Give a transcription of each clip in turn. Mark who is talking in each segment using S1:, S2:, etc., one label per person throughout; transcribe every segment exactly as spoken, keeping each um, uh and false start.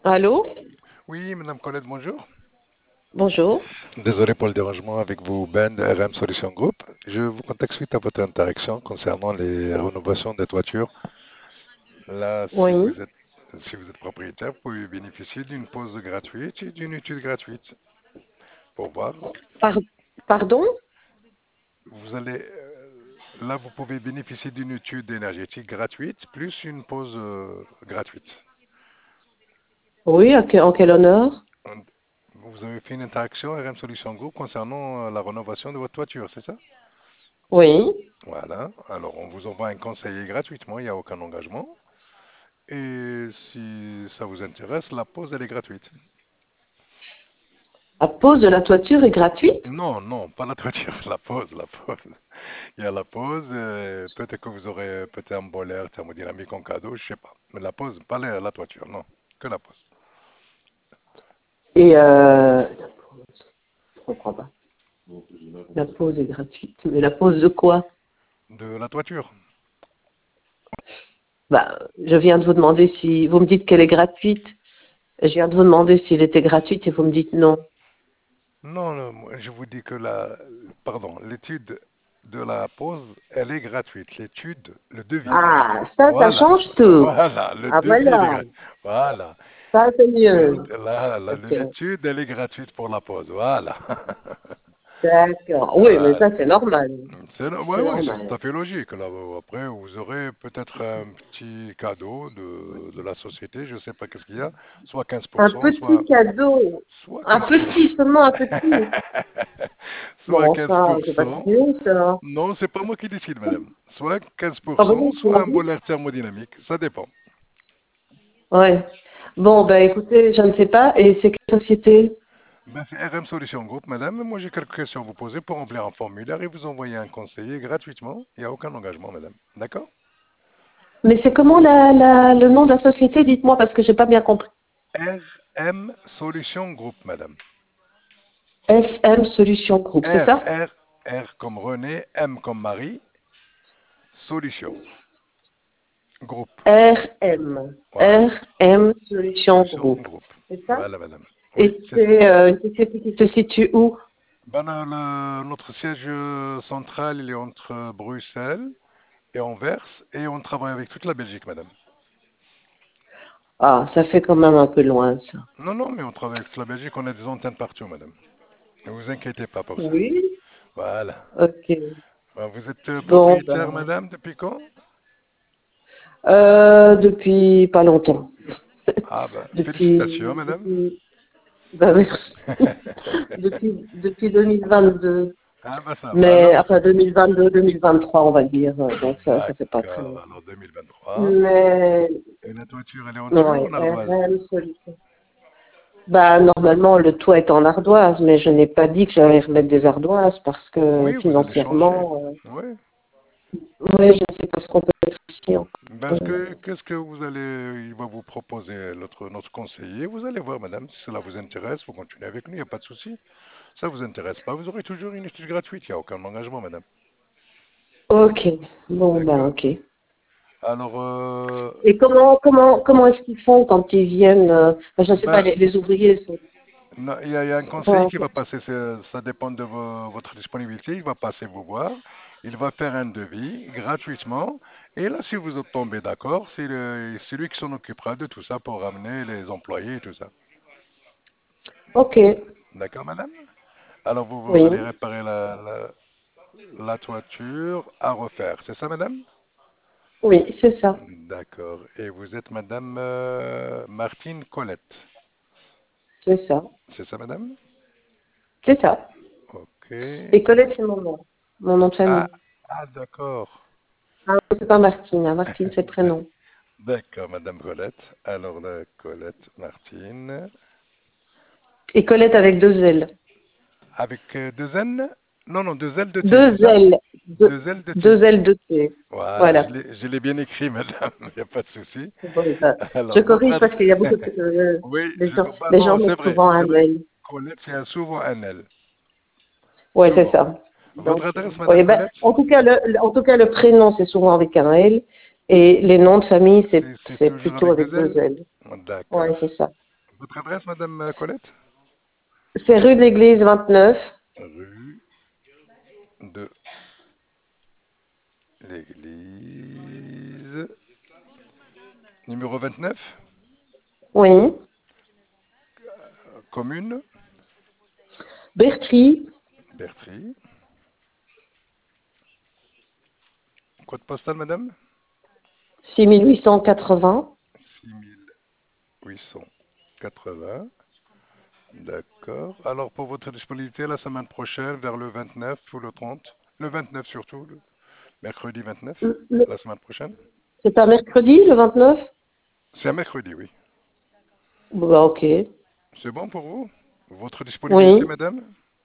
S1: Allô?
S2: Oui, Madame Colette, bonjour.
S1: Bonjour.
S2: Désolé pour le dérangement avec vous, Ben de R M Solutions Group. Je vous contacte suite à votre interaction concernant les rénovations des toitures. Là, si
S1: Oui.
S2: vous êtes, si vous êtes propriétaire, vous pouvez bénéficier d'une pause gratuite et d'une étude gratuite pour voir.
S1: Par- Pardon?
S2: Vous allez, euh, là, vous pouvez bénéficier d'une étude énergétique gratuite plus une pause euh, gratuite.
S1: Oui, à que- en quel honneur?
S2: Vous avez fait une interaction R M Solutions Group concernant euh, la rénovation de votre toiture, c'est ça?
S1: Oui.
S2: Voilà. Alors, on vous envoie un conseiller gratuitement, il n'y a aucun engagement. Et si ça vous intéresse, la pause, elle est gratuite.
S1: La pose de la toiture est gratuite?
S2: Non, non, pas la toiture, la pause, la pause. Il y a la pause, euh, peut-être que vous aurez peut-être un bolaire thermodynamique en cadeau, je sais pas. Mais la pause, pas la, la toiture, non, que la pause.
S1: Et euh, la pause, je comprends pas. La pause est gratuite. Mais la pause de quoi?
S2: De la toiture.
S1: Bah, je viens de vous demander si vous me dites qu'elle est gratuite. Je viens de vous demander s'il était gratuite et vous me dites non.
S2: Non, non, moi, je vous dis que la, pardon, l'étude de la pause, elle est gratuite. L'étude, le devis.
S1: Ah, ça, ça
S2: Voilà,
S1: change tout.
S2: voilà, le
S1: Ah
S2: devis, il est
S1: voilà,
S2: gratuit. Voilà.
S1: ça c'est
S2: Le-
S1: mieux.
S2: la- la-
S1: Ok,
S2: L'étude, elle est gratuite pour la pause. Voilà.
S1: d'accord. Oui, mais
S2: Voilà.
S1: ça c'est normal.
S2: C'est, ouais,
S1: C'est
S2: ouais, c'est tout
S1: normal.
S2: à fait logique. Là, après, vous aurez peut-être un petit cadeau de, de la société. Je ne sais pas qu'est-ce qu'il y a. Soit quinze pour
S1: Un
S2: cent, soit,
S1: petit cadeau.
S2: soit
S1: Un
S2: quinze pour cent.
S1: petit, seulement un petit.
S2: Soit
S1: Bon, ça, c'est pas
S2: quinze pour cent.
S1: très ça.
S2: Non, c'est pas moi qui décide, madame. Soit
S1: Ah bon,
S2: quinze pour cent,
S1: c'est
S2: soit un
S1: marrant.
S2: bolaire thermodynamique. Ça dépend.
S1: Ouais. Bon, ben écoutez, je ne sais pas. Et c'est quelle société?
S2: Ben, c'est R M Solutions Group, madame. Moi, j'ai quelques questions à vous poser pour remplir un formulaire et vous envoyer un conseiller gratuitement. Il n'y a aucun engagement, madame. D'accord?
S1: Mais c'est comment la, la- le nom de la société? Dites-moi parce que j'ai pas bien compris.
S2: R M Solutions Group, madame.
S1: F M Solution Group, c'est
S2: R,
S1: ça?
S2: R, R comme René, M comme Marie, Solution Group.
S1: R M.
S2: Voilà.
S1: R M Solution
S2: Solution
S1: Group.
S2: Group.
S1: C'est ça?
S2: Voilà, madame.
S1: Et
S2: Oui, c'est ça.
S1: c'est euh, une société qui se situe où?
S2: Ben, le- le- notre siège euh, central, il est entre Bruxelles et Anvers et on travaille avec toute la Belgique, madame.
S1: Ah, ça fait quand même un peu loin, ça.
S2: Non, non, mais on travaille avec toute la Belgique, on a des antennes partout, madame. Ne vous inquiétez pas pour ça.
S1: Oui.
S2: Voilà.
S1: Ok.
S2: Ben, vous êtes euh,
S1: Bon,
S2: propriétaire,
S1: ben,
S2: madame, depuis quand?
S1: euh, depuis pas longtemps.
S2: Ah ben, félicitations,
S1: Depuis,
S2: madame.
S1: depuis, ben merci. Depuis, depuis deux mille vingt-deux.
S2: Ah ben ça va
S1: Mais,
S2: alors.
S1: enfin, deux mille vingt-deux, deux mille vingt-trois, on va dire. Donc, ça, ça fait pas très
S2: D'accord,
S1: long.
S2: alors deux mille vingt-trois.
S1: Mais,
S2: Et la toiture, elle est en tuile ou
S1: ouais,
S2: en ardoise?
S1: R M Solutions. Bah, normalement, le toit est en ardoise, mais je n'ai pas dit que j'allais remettre des ardoises parce que
S2: Oui, vous allez changer.
S1: financièrement, euh,
S2: Oui.
S1: ouais, je ne sais pas ce qu'on peut faire ici
S2: Ben, ce
S1: encore.
S2: que, qu'est-ce que vous allez, il va vous proposer notre, notre conseiller. Vous allez voir, madame, si cela vous intéresse, vous continuez avec nous, il n'y a pas de souci. Ça vous intéresse pas, vous aurez toujours une étude gratuite, il n'y a aucun engagement, madame.
S1: Ok, bon, ben,
S2: D'accord.
S1: ok.
S2: Alors, euh,
S1: Et comment, comment, comment est-ce qu'ils font quand ils viennent, euh, enfin, je ne sais pas,
S2: ben,
S1: les, les ouvriers sont,
S2: non, il y, a il y a un conseiller
S1: enfin,
S2: qui va passer, c'est- ça dépend de vo- votre disponibilité, il va passer vous voir, il va faire un devis gratuitement, et là, si vous êtes tombé d'accord, c'est le- c'est lui qui s'en occupera de tout ça pour ramener les employés et tout ça.
S1: ok,
S2: D'accord, madame? Alors, vous, vous allez
S1: oui,
S2: réparer la, la- la toiture à refaire, c'est ça, madame?
S1: oui, c'est ça,
S2: D'accord. Et vous êtes madame euh, Martine Colette,
S1: c'est ça,
S2: c'est ça, madame?
S1: c'est ça.
S2: Ok.
S1: Et Colette, c'est mon nom, mon nom de
S2: Ah,
S1: famille.
S2: ah d'accord.
S1: Ah, c'est pas Martine, hein, Martine, c'est le prénom.
S2: D'accord, Madame Colette. Alors, la Colette Martine.
S1: Et Colette avec deux L.
S2: Avec euh, deux N? Non, non, deux L de T, c'est
S1: Deux
S2: ça?
S1: L, deux,
S2: Deux L de T.
S1: deux L de T.
S2: Voilà, je
S1: Voilà.
S2: l'ai, je l'ai bien écrit, madame, il n'y a pas de souci.
S1: Bon, ben, je
S2: Alors, votre
S1: corrige parce
S2: adresse.
S1: qu'il y a beaucoup de, euh,
S2: Oui,
S1: les
S2: je...
S1: gens,
S2: bah
S1: les gens
S2: non, c'est
S1: mettent
S2: vrai,
S1: souvent
S2: c'est
S1: un
S2: vrai.
S1: L.
S2: Colette, c'est un- souvent un L.
S1: Ouais, c'est
S2: Souvent.
S1: ça.
S2: Votre
S1: Donc,
S2: adresse,
S1: euh, ouais,
S2: Madame
S1: ben,
S2: Colette?
S1: en tout cas, le, le- en tout cas, le prénom, c'est souvent avec un L. Et les noms de famille, c'est,
S2: C'est c'est
S1: c'est
S2: toujours
S1: plutôt
S2: avec
S1: avec
S2: deux
S1: deux
S2: L?
S1: L. Ouais,
S2: D'accord.
S1: c'est ça.
S2: Votre adresse, Madame euh, Colette?
S1: C'est rue de l'Église vingt-neuf.
S2: Rue de l'Église. Numéro vingt-neuf.
S1: Oui.
S2: Commune.
S1: Bertry,
S2: Bertry. Code postal, Madame?
S1: six mille huit cent quatre-vingts.
S2: six mille huit cent quatre-vingts. D'accord. Alors, pour votre disponibilité, la semaine prochaine, vers le vingt-neuf ou le trente, le vingt-neuf surtout, le mercredi vingt-neuf,
S1: Le- le-
S2: la semaine prochaine.
S1: C'est un mercredi, le vingt-neuf?
S2: C'est un mercredi, oui.
S1: Bah, ok.
S2: C'est bon pour vous? Votre disponibilité,
S1: Oui.
S2: madame?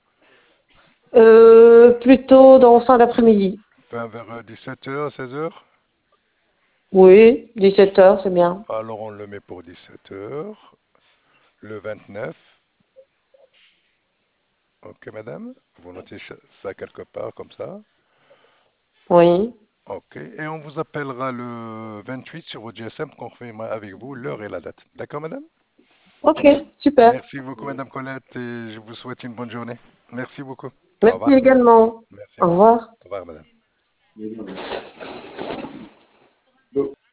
S1: Euh, plutôt dans fin d'après-midi.
S2: Enfin, vers dix-sept heures, seize heures.
S1: Oui, dix-sept heures, c'est bien.
S2: Alors, on le met pour dix-sept heures, le vingt-neuf. Ok, madame? Vous notez ch- ça quelque part comme ça.
S1: Oui.
S2: Ok. Et on vous appellera le vingt-huit sur votre G S M pour confirmer avec vous l'heure et la date. D'accord, madame?
S1: Ok, super.
S2: Merci beaucoup, Madame Colette, et je vous souhaite une bonne journée. Merci beaucoup. Au
S1: Merci
S2: revoir.
S1: également.
S2: Merci,
S1: Au
S2: madame.
S1: revoir.
S2: Au revoir, madame.